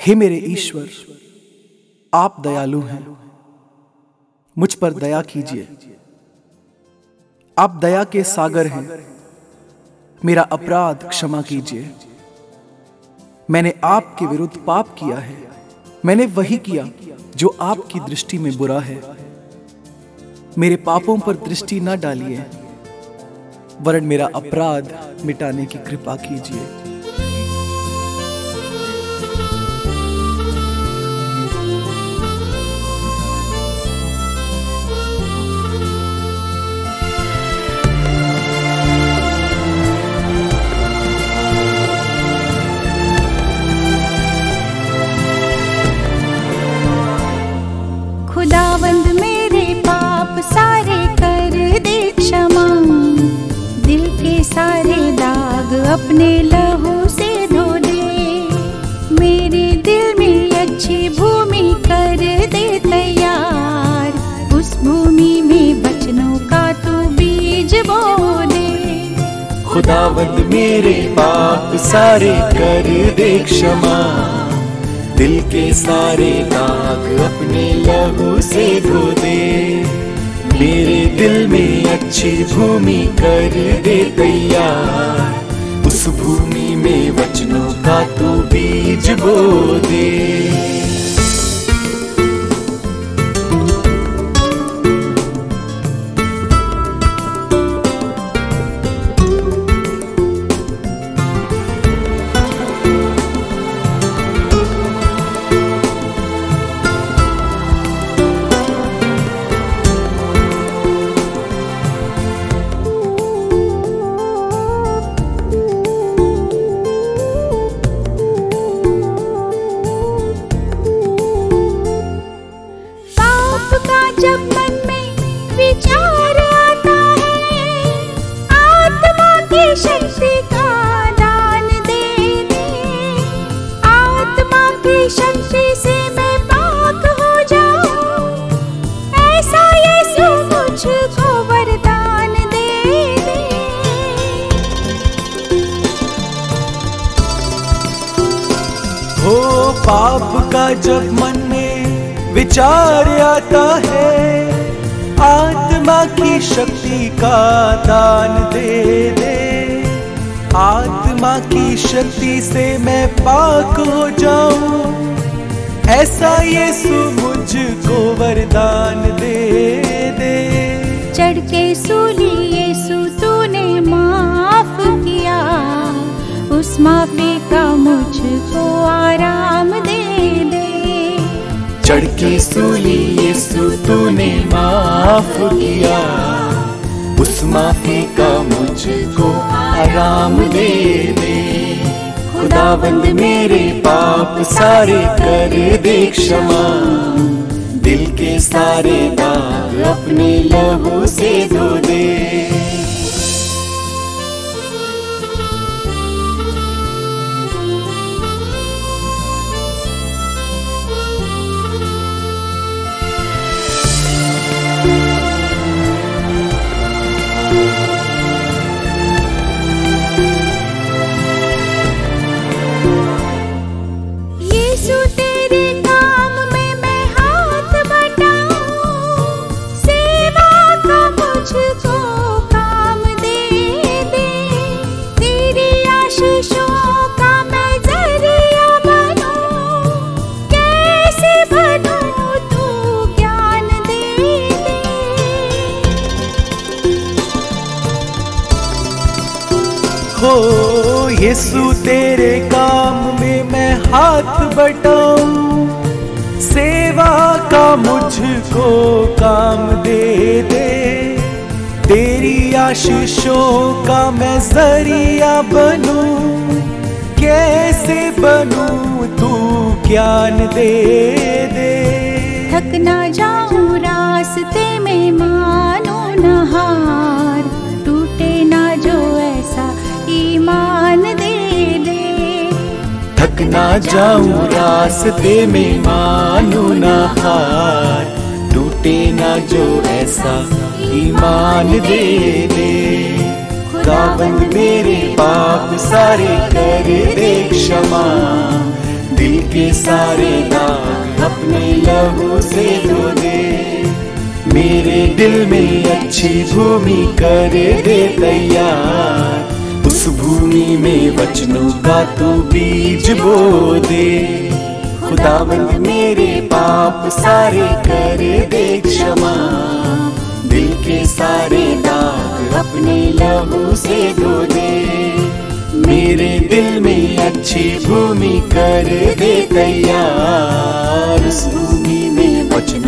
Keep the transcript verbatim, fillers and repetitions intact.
हे मेरे ईश्वर, आप दयालु हैं, मुझ पर दया कीजिए। आप दया के सागर हैं, मेरा अपराध क्षमा कीजिए। मैंने आपके विरुद्ध पाप किया है, मैंने वही किया जो आपकी दृष्टि में बुरा है। मेरे पापों पर दृष्टि न डालिए, वरन मेरा अपराध मिटाने की कृपा कीजिए। खुदावंद मेरे पाप सारे कर दे क्षमा, दिल के सारे दाग अपने लहू से धो दे। मेरे दिल में अच्छी भूमि कर दे तैयार, उस भूमि में वचनों का तू बीज बो दे। खुदावंद मेरे पाप सारे कर दे क्षमा, दिल के सारे दाग अपने लहू से धो दे। मेरे दिल में अच्छी भूमि कर दे तैयार, उस भूमि में वचनों का तू बीज बो दे। जब मन में विचार आता है, आत्मा की शक्ति का दान दे दे। आत्मा की शक्ति से मैं पाक हो जाऊं, ऐसा यीशु मुझको वरदान दे दे। हो पाप का जब मन में विचार आता है, आत्मा की शक्ति का दान दे दे। आत्मा की शक्ति से मैं पाक हो जाऊं, ऐसा यीशु मुझको वरदान दे दे। चढ़ के सूली यीशु तूने माफ किया, उस माफी का मुझको आराम दे दे। चढ़ के सूली यीशु तूने माफ किया, उस माफी का मुझको आराम दे दे। खुदावंद मेरे पाप सारे कर दे क्षमा, दिल के सारे दाग अपने लहू से धो दे। यीशु तेरे काम में मैं हाथ बटाऊं, सेवा का मुझको काम दे दे। तेरी आशीषों का मैं जरिया बनूं, कैसे बनूं तू ज्ञान दे दे। हो यीशु तेरे काम में मैं हाथ बटाऊं, सेवा का मुझको काम दे दे। तेरी आशीषों का मैं जरिया बनूं, कैसे बनूं तू ज्ञान दे दे। थक ना जाऊं रास्ते में मानो न हार, टूटे ना जो ऐसा ईमान दे दे। थक ना जाऊं रास्ते में मानो ना हार, टूटे ना जो ऐसा ईमान दे दे। खुदावंद मेरे पाप सारे कर दे क्षमा, दिल के सारे दाग अपने लहू से धो दे। मेरे दिल में अच्छी भूमि कर दे तैयार, उस भूमि में वचनों का तू बीज बो दे। खुदावंद मेरे पाप सारे कर दे क्षमा, दिल के सारे दाग अपने लहू से धो दे। मेरे दिल में अच्छी भूमि कर दे तैयार, उस भूमि में वचन